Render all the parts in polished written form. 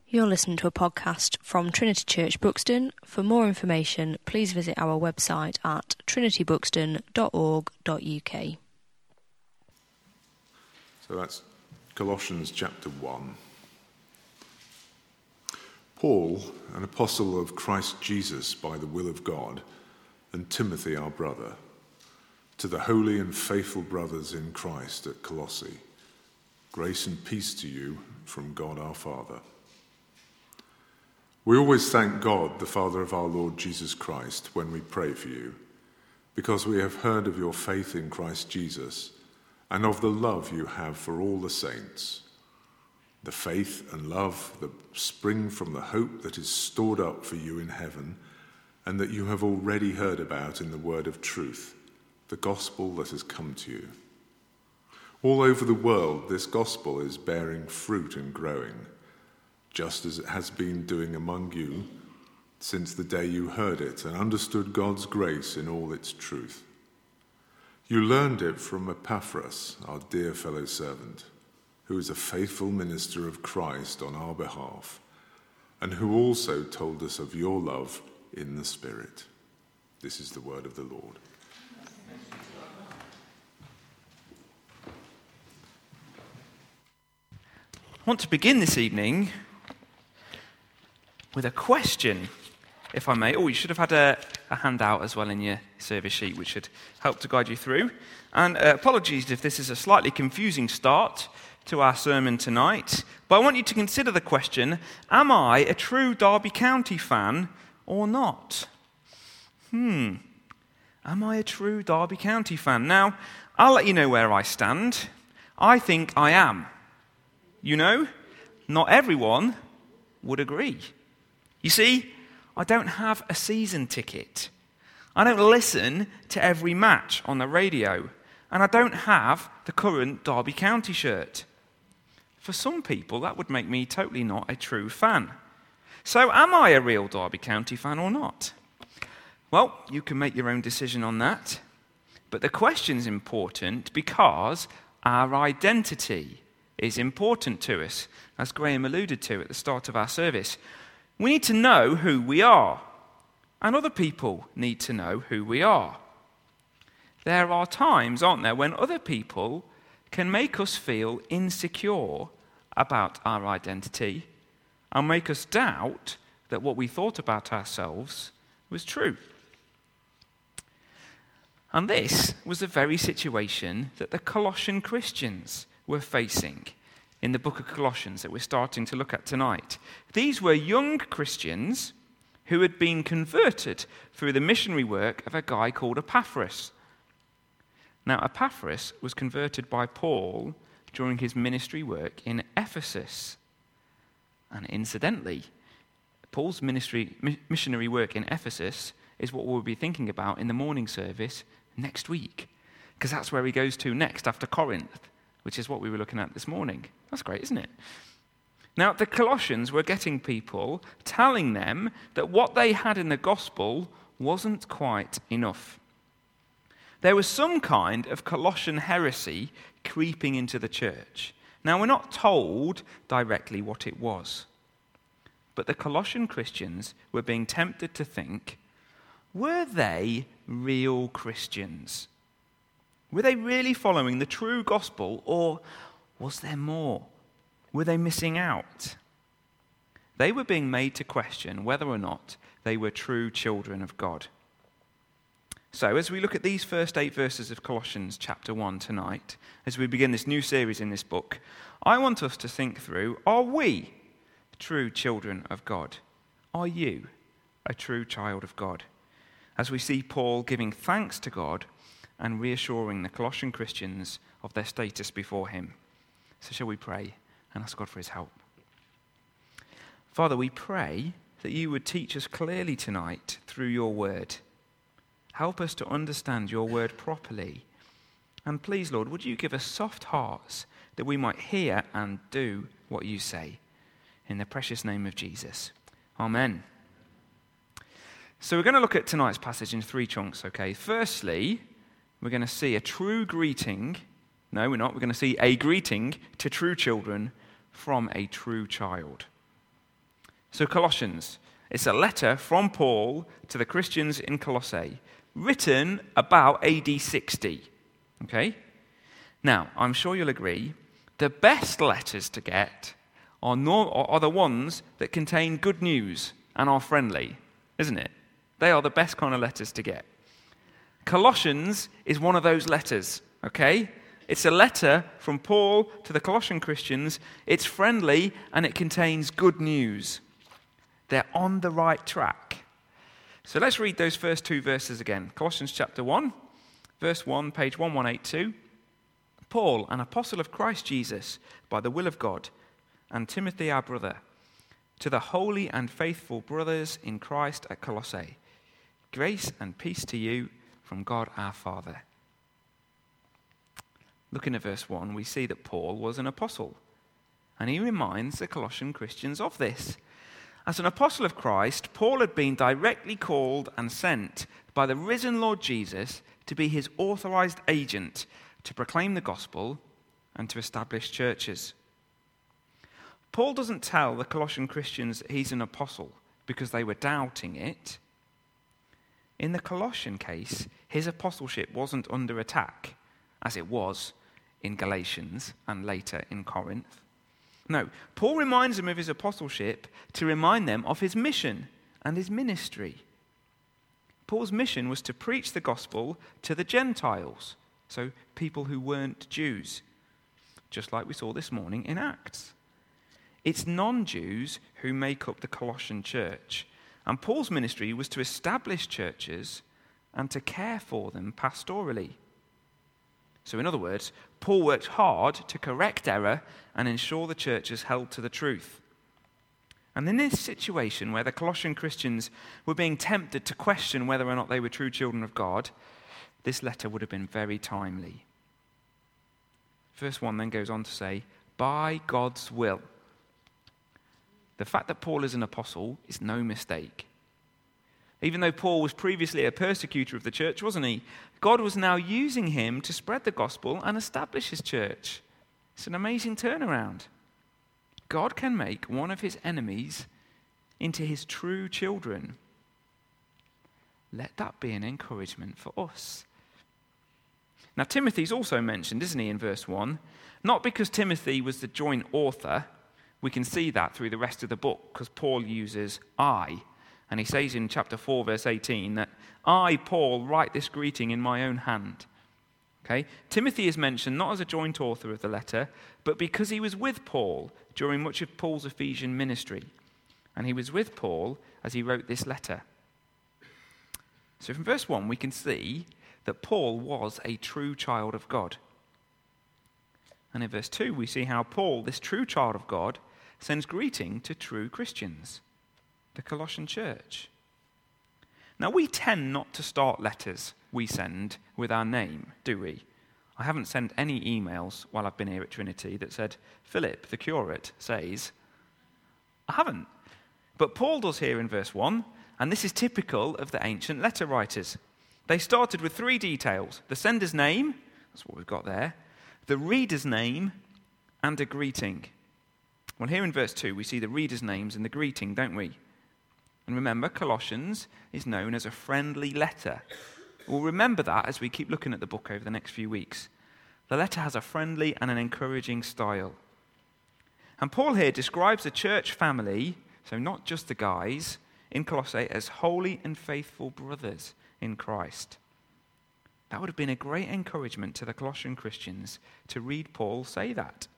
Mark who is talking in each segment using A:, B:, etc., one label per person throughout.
A: You're listening to a podcast from Trinity Church Buxton. For more information, please visit our website at trinitybuxton.org.uk.
B: So that's Colossians chapter 1. Paul, an apostle of Christ Jesus by the will of God, and Timothy our brother, to the holy and faithful brothers in Christ at Colossae, grace and peace to you from God our Father. We always thank God, the Father of our Lord Jesus Christ, when we pray for you, because we have heard of your faith in Christ Jesus and of the love you have for all the saints, the faith and love that spring from the hope that is stored up for you in heaven and that you have already heard about in the word of truth, the gospel that has come to you. All over the world, this gospel is bearing fruit and growing, just as it has been doing among you since the day you heard it and understood God's grace in all its truth. You learned it from Epaphras, our dear fellow servant, who is a faithful minister of Christ on our behalf, and who also told us of your love in the Spirit. This is the word of the Lord.
C: I want to begin this evening with a question, if I may. Oh, you should have had a handout as well in your service sheet, which should help to guide you through. And apologies if this is a slightly confusing start to our sermon tonight, but I want you to consider the question, am I a true Derby County fan or not? Am I a true Derby County fan? Now, I'll let you know where I stand. I think I am. You know, not everyone would agree. You see, I don't have a season ticket. I don't listen to every match on the radio. And I don't have the current Derby County shirt. For some people, that would make me totally not a true fan. So am I a real Derby County fan or not? Well, you can make your own decision on that. But the question's important because our identity is important to us, as Graham alluded to at the start of our service. We need to know who we are, and other people need to know who we are. There are times, aren't there, when other people can make us feel insecure about our identity and make us doubt that what we thought about ourselves was true. And this was the very situation that the Colossian Christians were facing in the book of Colossians that we're starting to look at tonight. These were young Christians who had been converted through the missionary work of a guy called Epaphras. Now, Epaphras was converted by Paul during his ministry work in Ephesus. And incidentally, Paul's missionary work in Ephesus is what we'll be thinking about in the morning service next week, because that's where he goes to next after Corinth, which is what we were looking at this morning. That's great, isn't it? Now, the Colossians were getting people telling them that what they had in the gospel wasn't quite enough. There was some kind of Colossian heresy creeping into the church. Now, we're not told directly what it was, but the Colossian Christians were being tempted to think, were they real Christians? Were they really following the true gospel, or was there more? Were they missing out? They were being made to question whether or not they were true children of God. So, as we look at these first 8 verses of Colossians chapter 1 tonight, as we begin this new series in this book, I want us to think through, are we true children of God? Are you a true child of God? As we see Paul giving thanks to God and reassuring the Colossian Christians of their status before him. So shall we pray and ask God for his help? Father, we pray that you would teach us clearly tonight through your word. Help us to understand your word properly. And please, Lord, would you give us soft hearts that we might hear and do what you say. In the precious name of Jesus. Amen. So we're going to look at tonight's passage in 3 chunks, okay? Firstly, we're going to see a true greeting. No, we're not. We're going to see a greeting to true children from a true child. So Colossians, it's a letter from Paul to the Christians in Colossae, written about AD 60. Okay? Now, I'm sure you'll agree, the best letters to get are the ones that contain good news and are friendly, isn't it? They are the best kind of letters to get. Colossians is one of those letters, okay? It's a letter from Paul to the Colossian Christians. It's friendly and it contains good news. They're on the right track. So let's read those first two verses again. Colossians chapter 1, verse 1, page 1182. Paul, an apostle of Christ Jesus, by the will of God, and Timothy our brother, to the holy and faithful brothers in Christ at Colossae, grace and peace to you from God our Father. Looking at verse 1, we see that Paul was an apostle, and he reminds the Colossian Christians of this. As an apostle of Christ, Paul had been directly called and sent by the risen Lord Jesus to be his authorized agent to proclaim the gospel and to establish churches. Paul doesn't tell the Colossian Christians that he's an apostle because they were doubting it. In the Colossian case, his apostleship wasn't under attack, as it was in Galatians and later in Corinth. No, Paul reminds them of his apostleship to remind them of his mission and his ministry. Paul's mission was to preach the gospel to the Gentiles, so people who weren't Jews, just like we saw this morning in Acts. It's non-Jews who make up the Colossian church, and Paul's ministry was to establish churches and to care for them pastorally. So in other words, Paul worked hard to correct error and ensure the churches held to the truth. And in this situation where the Colossian Christians were being tempted to question whether or not they were true children of God, this letter would have been very timely. Verse 1 then goes on to say, by God's will. The fact that Paul is an apostle is no mistake. Even though Paul was previously a persecutor of the church, wasn't he? God was now using him to spread the gospel and establish his church. It's an amazing turnaround. God can make one of his enemies into his true children. Let that be an encouragement for us. Now, Timothy's also mentioned, isn't he, in verse 1? Not because Timothy was the joint author. We can see that through the rest of the book because Paul uses I. And he says in chapter 4, verse 18, that I, Paul, write this greeting in my own hand. Okay? Timothy is mentioned not as a joint author of the letter, but because he was with Paul during much of Paul's Ephesian ministry. And he was with Paul as he wrote this letter. So from verse 1, we can see that Paul was a true child of God. And in verse 2, we see how Paul, this true child of God, sends greeting to true Christians, the Colossian church. Now, we tend not to start letters we send with our name, do we? I haven't sent any emails while I've been here at Trinity that said, Philip, the curate, says. I haven't. But Paul does here in verse 1, and this is typical of the ancient letter writers. They started with three details: the sender's name, that's what we've got there, the reader's name, and a greeting. Well, here in verse 2, we see the reader's names and the greeting, don't we? And remember, Colossians is known as a friendly letter. We'll remember that as we keep looking at the book over the next few weeks. The letter has a friendly and an encouraging style. And Paul here describes the church family, so not just the guys, in Colossae as holy and faithful brothers in Christ. That would have been a great encouragement to the Colossian Christians to read Paul say that.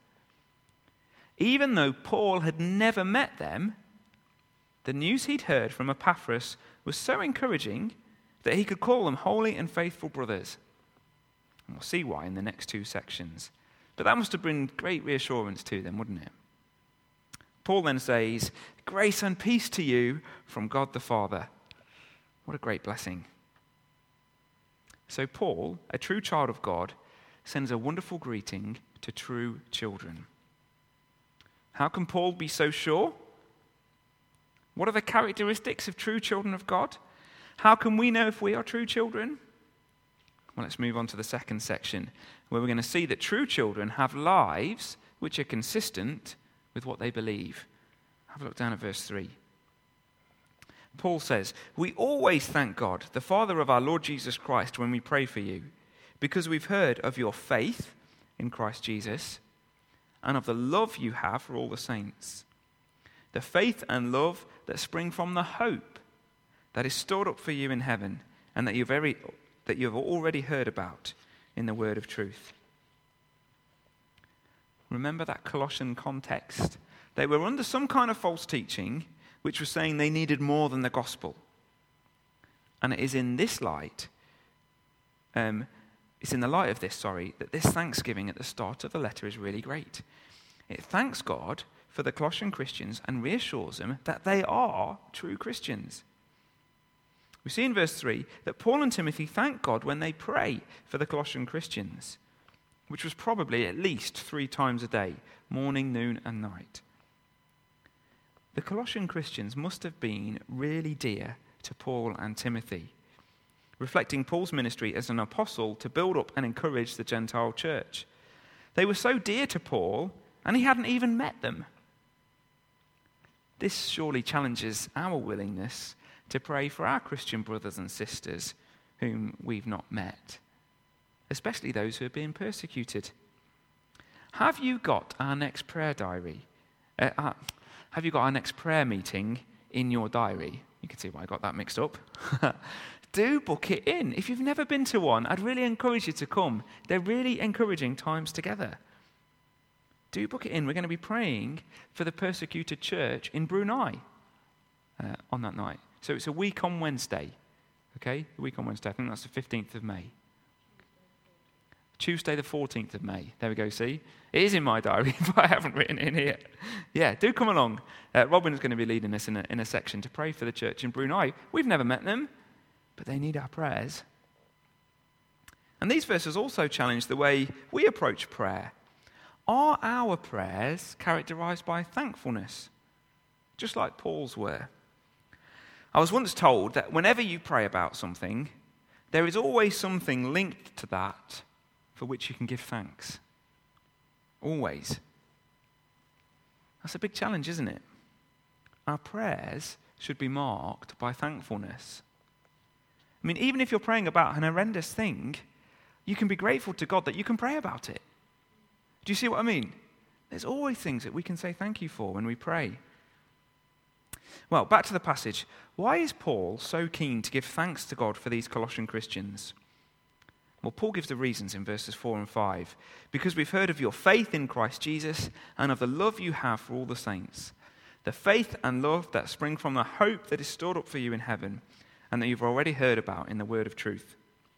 C: Even though Paul had never met them, the news he'd heard from Epaphras was so encouraging that he could call them holy and faithful brothers. And we'll see why in the next two sections. But that must have been great reassurance to them, wouldn't it? Paul then says, grace and peace to you from God the Father. What a great blessing. So Paul, a true child of God, sends a wonderful greeting to true children. How can Paul be so sure? What are the characteristics of true children of God? How can we know if we are true children? Well, let's move on to the second section, where we're going to see that true children have lives which are consistent with what they believe. Have a look down at verse 3. Paul says, "We always thank God, the Father of our Lord Jesus Christ, when we pray for you, because we've heard of your faith in Christ Jesus and of the love you have for all the saints. The faith and love that spring from the hope that is stored up for you in heaven and that you have already heard about in the word of truth." Remember that Colossian context? They were under some kind of false teaching which was saying they needed more than the gospel. And it is in this light, it's in the light of this, that this thanksgiving at the start of the letter is really great. It thanks God for the Colossian Christians and reassures them that they are true Christians. We see in verse 3 that Paul and Timothy thank God when they pray for the Colossian Christians, which was probably at least 3 times a day, morning, noon, and night. The Colossian Christians must have been really dear to Paul and Timothy, reflecting Paul's ministry as an apostle to build up and encourage the Gentile church. They were so dear to Paul, and he hadn't even met them. This surely challenges our willingness to pray for our Christian brothers and sisters whom we've not met, especially those who are being persecuted. Have you got our next prayer diary? Have you got our next prayer meeting in your diary? You can see why I got that mixed up. Do book it in. If you've never been to one, I'd really encourage you to come. They're really encouraging times together. Do book it in. We're going to be praying for the persecuted church in Brunei on that night. So it's a week on Wednesday. Okay? A week on Wednesday. I think that's the 15th of May. Tuesday the 14th of May. There we go, see? It is in my diary, but I haven't written it in here. Yeah, do come along. Robin is going to be leading us in a section to pray for the church in Brunei. We've never met them, but they need our prayers. And these verses also challenge the way we approach prayer. Are our prayers characterized by thankfulness, just like Paul's were? I was once told that whenever you pray about something, there is always something linked to that for which you can give thanks. Always. That's a big challenge, isn't it? Our prayers should be marked by thankfulness. I mean, even if you're praying about an horrendous thing, you can be grateful to God that you can pray about it. Do you see what I mean? There's always things that we can say thank you for when we pray. Well, back to the passage. Why is Paul so keen to give thanks to God for these Colossian Christians? Well, Paul gives the reasons in verses 4 and 5. Because we've heard of your faith in Christ Jesus and of the love you have for all the saints. The faith and love that spring from the hope that is stored up for you in heaven and that you've already heard about in the word of truth.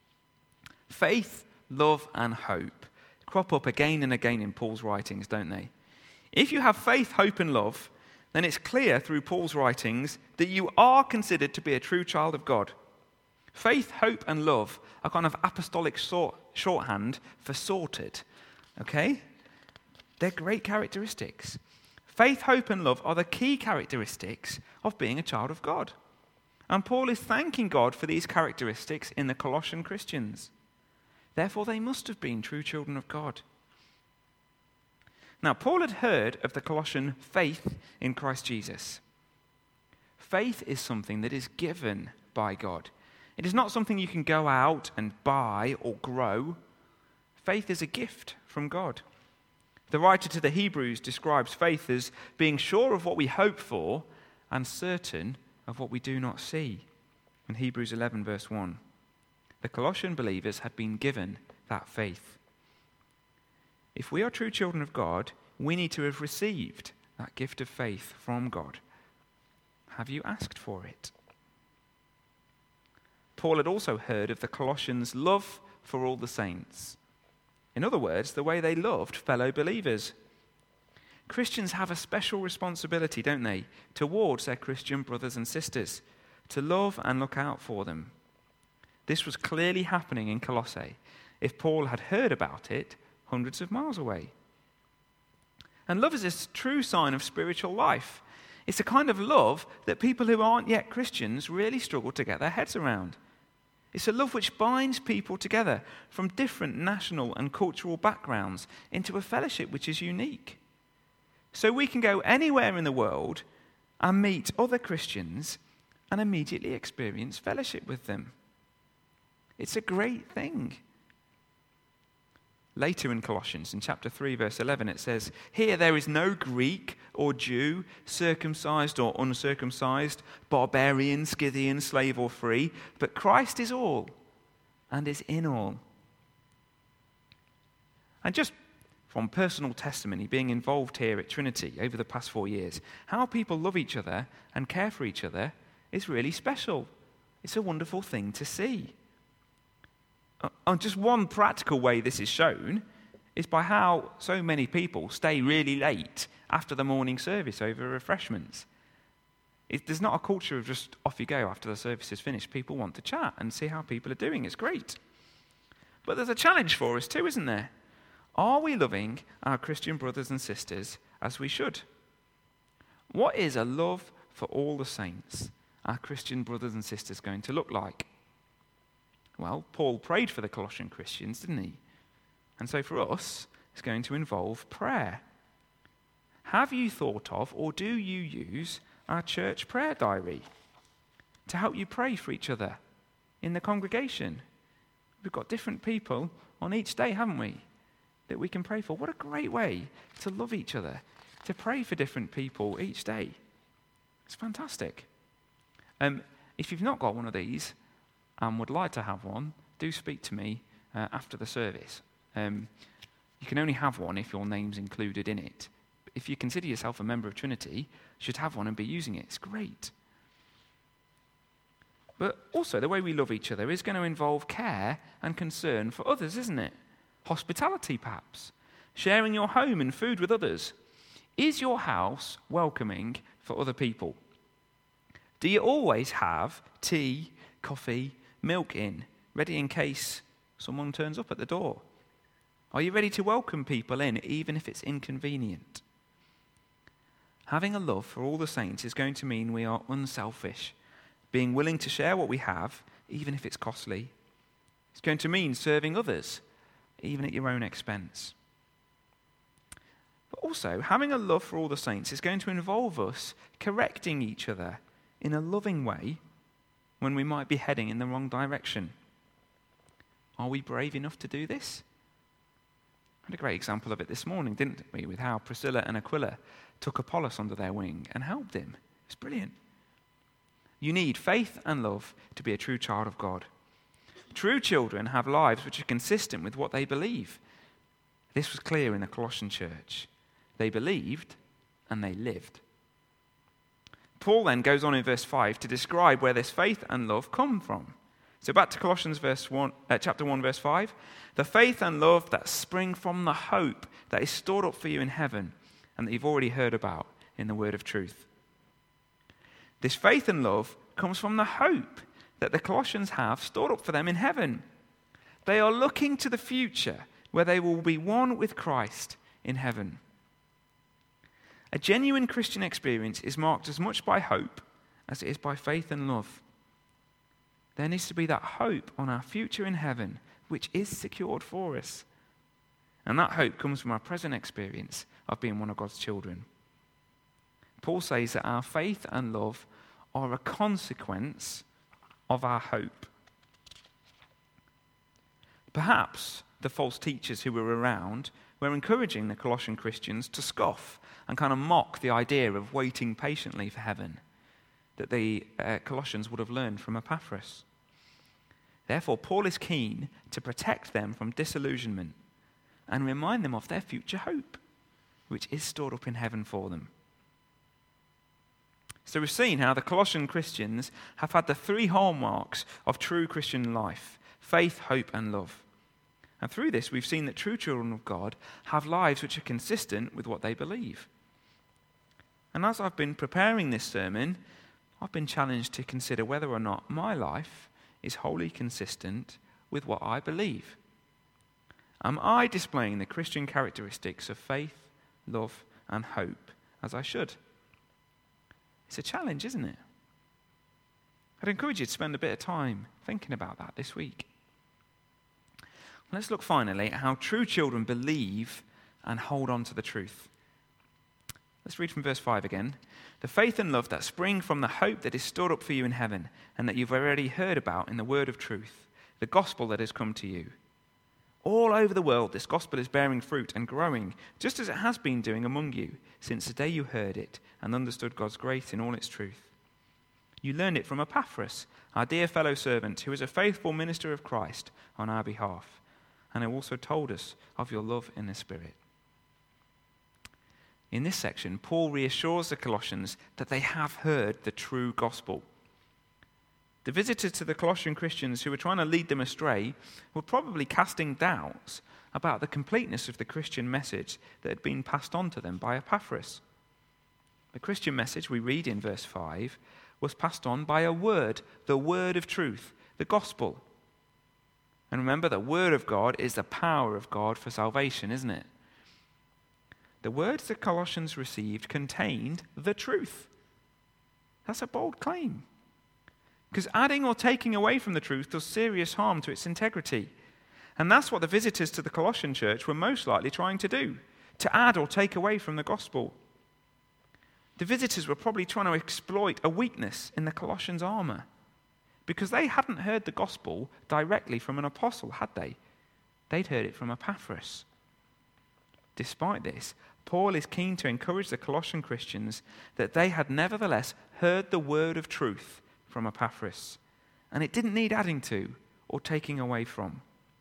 C: Faith, love, and hope crop up again and again in Paul's writings, don't they? If you have faith, hope, and love, then it's clear through Paul's writings that you are considered to be a true child of God. Faith, hope, and love are kind of apostolic shorthand for sorted. Okay? They're great characteristics. Faith, hope, and love are the key characteristics of being a child of God. And Paul is thanking God for these characteristics in the Colossian Christians. Therefore, they must have been true children of God. Now, Paul had heard of the Colossian faith in Christ Jesus. Faith is something that is given by God. It is not something you can go out and buy or grow. Faith is a gift from God. The writer to the Hebrews describes faith as being sure of what we hope for and certain of what we do not see. In Hebrews 11, verse 1, the Colossian believers had been given that faith. If we are true children of God, we need to have received that gift of faith from God. Have you asked for it? Paul had also heard of the Colossians' love for all the saints. In other words, the way they loved fellow believers. Christians have a special responsibility, don't they, towards their Christian brothers and sisters, to love and look out for them. This was clearly happening in Colossae, if Paul had heard about it hundreds of miles away. And love is a true sign of spiritual life. It's a kind of love that people who aren't yet Christians really struggle to get their heads around. It's a love which binds people together from different national and cultural backgrounds into a fellowship which is unique. So we can go anywhere in the world and meet other Christians and immediately experience fellowship with them. It's a great thing. Later in Colossians, in chapter 3, verse 11, it says, "Here there is no Greek or Jew, circumcised or uncircumcised, barbarian, Scythian, slave or free, but Christ is all and is in all." And just from personal testimony, being involved here at Trinity over the past 4 years, how people love each other and care for each other is really special. It's a wonderful thing to see. And just one practical way this is shown is by how so many people stay really late after the morning service over refreshments. There's not a culture of just off you go after the service is finished. People want to chat and see how people are doing. It's great. But there's a challenge for us too, isn't there? Are we loving our Christian brothers and sisters as we should? What is a love for all the saints, our Christian brothers and sisters, going to look like? Well, Paul prayed for the Colossian Christians, didn't he? And so for us, it's going to involve prayer. Have you thought of, or do you use, our church prayer diary to help you pray for each other in the congregation? We've got different people on each day, haven't we, that we can pray for. What a great way to love each other, to pray for different people each day. It's fantastic. If you've not got one of these and would like to have one, do speak to me after the service. You can only have one if your name's included in it. If you consider yourself a member of Trinity, you should have one and be using it. It's great. But also, the way we love each other is going to involve care and concern for others, isn't it? Hospitality, perhaps. Sharing your home and food with others. Is your house welcoming for other people? Do you always have tea, coffee, milk ready in case someone turns up at the door? Are you ready to welcome people in, even if it's inconvenient? Having a love for all the saints is going to mean we are unselfish, being willing to share what we have, even if it's costly. It's going to mean serving others, even at your own expense. But also, having a love for all the saints is going to involve us correcting each other in a loving way when we might be heading in the wrong direction. Are we brave enough to do this? I had a great example of it this morning, didn't we, with how Priscilla and Aquila took Apollos under their wing and helped him. It's brilliant. You need faith and love to be a true child of God. True children have lives which are consistent with what they believe. This was clear in the Colossian church. They believed and they lived. Paul then goes on in verse 5 to describe where this faith and love come from. So back to Colossians chapter 1, verse 5. The faith and love that spring from the hope that is stored up for you in heaven and that you've already heard about in the word of truth. This faith and love comes from the hope that the Colossians have stored up for them in heaven. They are looking to the future where they will be one with Christ in heaven. A genuine Christian experience is marked as much by hope as it is by faith and love. There needs to be that hope on our future in heaven, which is secured for us. And that hope comes from our present experience of being one of God's children. Paul says that our faith and love are a consequence of our hope. Perhaps the false teachers who were around were encouraging the Colossian Christians to scoff and kind of mock the idea of waiting patiently for heaven that the Colossians would have learned from Epaphras. Therefore, Paul is keen to protect them from disillusionment and remind them of their future hope, which is stored up in heaven for them. So we've seen how the Colossian Christians have had the three hallmarks of true Christian life: faith, hope, and love. And through this, we've seen that true children of God have lives which are consistent with what they believe. And as I've been preparing this sermon, I've been challenged to consider whether or not my life is wholly consistent with what I believe. Am I displaying the Christian characteristics of faith, love, and hope as I should? It's a challenge, isn't it? I'd encourage you to spend a bit of time thinking about that this week. Let's look finally at how true children believe and hold on to the truth. Let's read from verse 5 again. The faith and love that spring from the hope that is stored up for you in heaven and that you've already heard about in the word of truth, the gospel that has come to you. All over the world, this gospel is bearing fruit and growing, just as it has been doing among you since the day you heard it and understood God's grace in all its truth. You learned it from Epaphras, our dear fellow servant, who is a faithful minister of Christ on our behalf, and who also told us of your love in the Spirit. In this section, Paul reassures the Colossians that they have heard the true gospel. The visitors to the Colossian Christians who were trying to lead them astray were probably casting doubts about the completeness of the Christian message that had been passed on to them by Epaphras. The Christian message we read in verse 5 was passed on by a word, the word of truth, the gospel. And remember, the word of God is the power of God for salvation, isn't it? The words the Colossians received contained the truth. That's a bold claim. Because adding or taking away from the truth does serious harm to its integrity. And that's what the visitors to the Colossian church were most likely trying to do, to add or take away from the gospel. The visitors were probably trying to exploit a weakness in the Colossians' armor, because they hadn't heard the gospel directly from an apostle, had they? They'd heard it from Epaphras. Despite this, Paul is keen to encourage the Colossian Christians that they had nevertheless heard the word of truth from Epaphras, and it didn't need adding to or taking away from.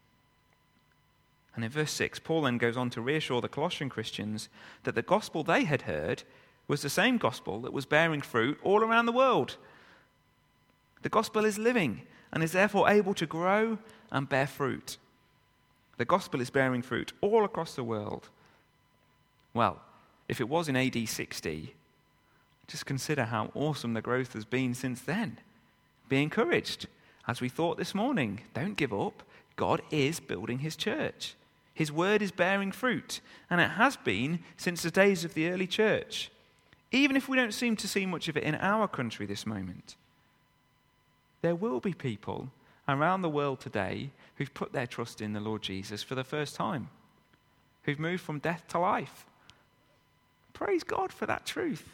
C: And in verse 6, Paul then goes on to reassure the Colossian Christians that the gospel they had heard was the same gospel that was bearing fruit all around the world. The gospel is living and is therefore able to grow and bear fruit. The gospel is bearing fruit all across the world. Well, if it was in AD 60, just consider how awesome the growth has been since then. Be encouraged. As we thought this morning, don't give up. God is building his church. His word is bearing fruit, and it has been since the days of the early church, even if we don't seem to see much of it in our country this moment. There will be people around the world today who've put their trust in the Lord Jesus for the first time, who've moved from death to life. Praise God for that truth.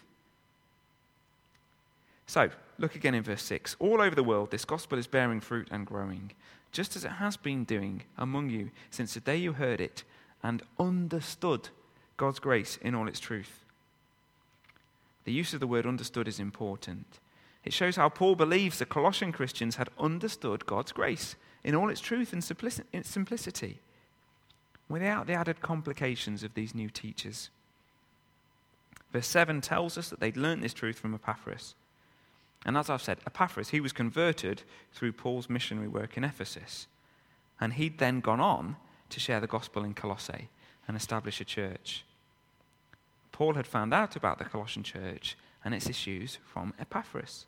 C: So, look again in verse 6. All over the world, this gospel is bearing fruit and growing, just as it has been doing among you since the day you heard it and understood God's grace in all its truth. The use of the word understood is important. It shows how Paul believes the Colossian Christians had understood God's grace in all its truth and simplicity, without the added complications of these new teachers. Verse 7 tells us that they'd learnt this truth from Epaphras. And as I've said, Epaphras, he was converted through Paul's missionary work in Ephesus. And he'd then gone on to share the gospel in Colossae and establish a church. Paul had found out about the Colossian church and its issues from Epaphras.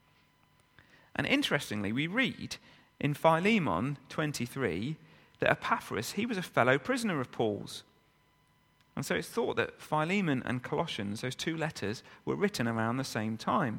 C: And interestingly, we read in Philemon 23 that Epaphras, he was a fellow prisoner of Paul's. And so it's thought that Philemon and Colossians, those two letters, were written around the same time.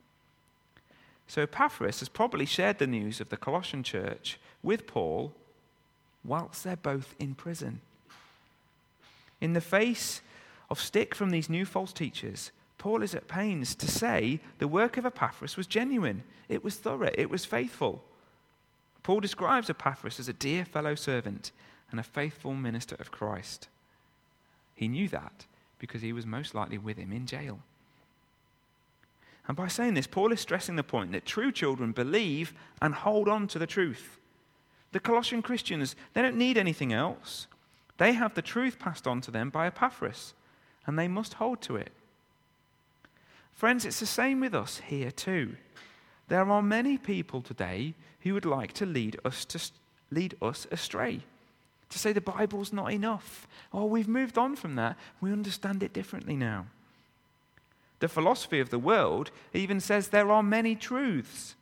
C: So Epaphras has probably shared the news of the Colossian church with Paul whilst they're both in prison. In the face of stick from these new false teachers, Paul is at pains to say the work of Epaphras was genuine, it was thorough, it was faithful. Paul describes Epaphras as a dear fellow servant and a faithful minister of Christ. He knew that because he was most likely with him in jail. And by saying this, Paul is stressing the point that true children believe and hold on to the truth. The Colossian Christians, they don't need anything else. They have the truth passed on to them by Epaphras, and they must hold to it. Friends, it's the same with us here too. There are many people today who would like to lead us astray. To say the Bible's not enough. Oh, we've moved on from that. We understand it differently now. The philosophy of the world even says there are many truths.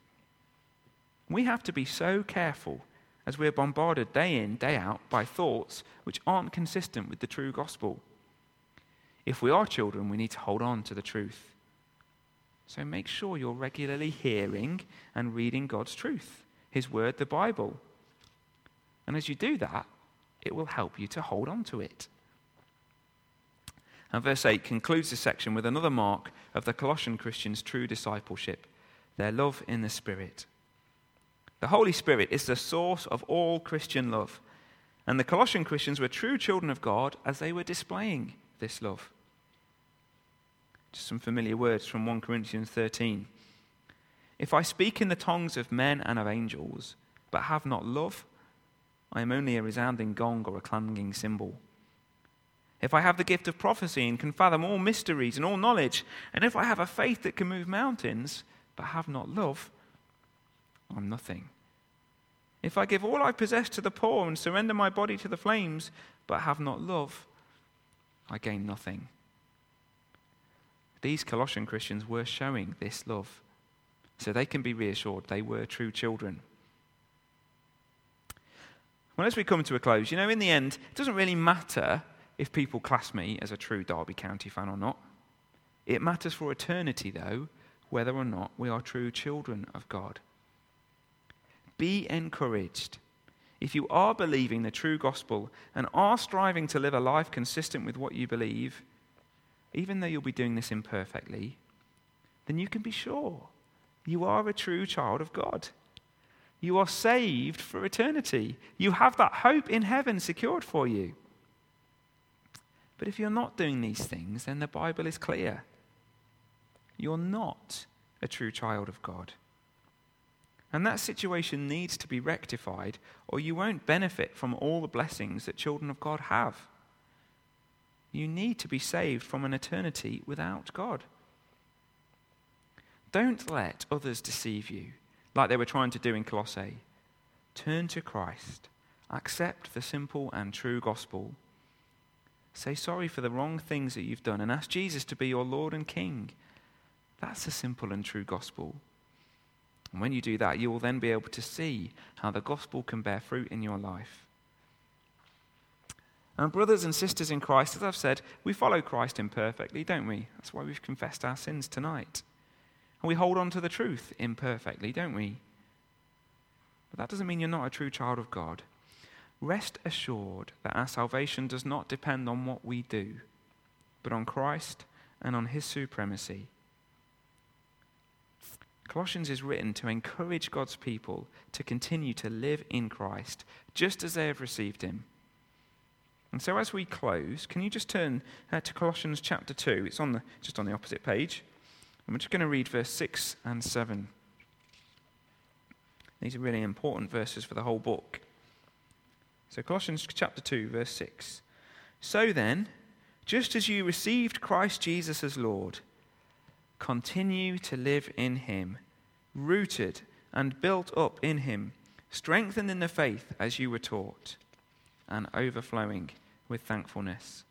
C: We have to be so careful as we're bombarded day in, day out by thoughts which aren't consistent with the true gospel. If we are children, we need to hold on to the truth. So make sure you're regularly hearing and reading God's truth, his word, the Bible. And as you do that, it will help you to hold on to it. And verse 8 concludes this section with another mark of the Colossian Christians' true discipleship, their love in the Spirit. The Holy Spirit is the source of all Christian love. And the Colossian Christians were true children of God as they were displaying this love. Just some familiar words from 1 Corinthians 13. If I speak in the tongues of men and of angels, but have not love, I am only a resounding gong or a clanging cymbal. If I have the gift of prophecy and can fathom all mysteries and all knowledge, and if I have a faith that can move mountains, but have not love, I'm nothing. If I give all I possess to the poor and surrender my body to the flames, but have not love, I gain nothing. These Colossian Christians were showing this love, so they can be reassured they were true children. Well, as we come to a close, in the end, it doesn't really matter if people class me as a true Derby County fan or not. It matters for eternity, though, whether or not we are true children of God. Be encouraged. If you are believing the true gospel and are striving to live a life consistent with what you believe, even though you'll be doing this imperfectly, then you can be sure you are a true child of God. You are saved for eternity. You have that hope in heaven secured for you. But if you're not doing these things, then the Bible is clear. You're not a true child of God. And that situation needs to be rectified, or you won't benefit from all the blessings that children of God have. You need to be saved from an eternity without God. Don't let others deceive you, like they were trying to do in Colossae. Turn to Christ. Accept the simple and true gospel. Say sorry for the wrong things that you've done and ask Jesus to be your Lord and King. That's the simple and true gospel. And when you do that, you will then be able to see how the gospel can bear fruit in your life. And brothers and sisters in Christ, as I've said, we follow Christ imperfectly, don't we? That's why we've confessed our sins tonight. And we hold on to the truth imperfectly, don't we? But that doesn't mean you're not a true child of God. Rest assured that our salvation does not depend on what we do, but on Christ and on his supremacy. Colossians is written to encourage God's people to continue to live in Christ, just as they have received him. And so as we close, can you just turn to Colossians chapter 2? It's just on the opposite page. And we're just going to read verse 6 and 7. These are really important verses for the whole book. So Colossians chapter 2, verse 6. So then, just as you received Christ Jesus as Lord, continue to live in him, rooted and built up in him, strengthened in the faith as you were taught, and overflowing with thankfulness.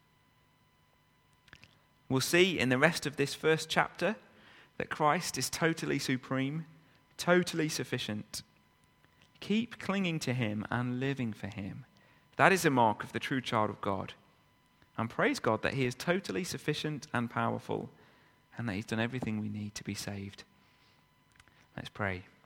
C: We'll see in the rest of this first chapter that Christ is totally supreme, totally sufficient. Keep clinging to him and living for him. That is a mark of the true child of God. And praise God that he is totally sufficient and powerful, and that he's done everything we need to be saved. Let's pray.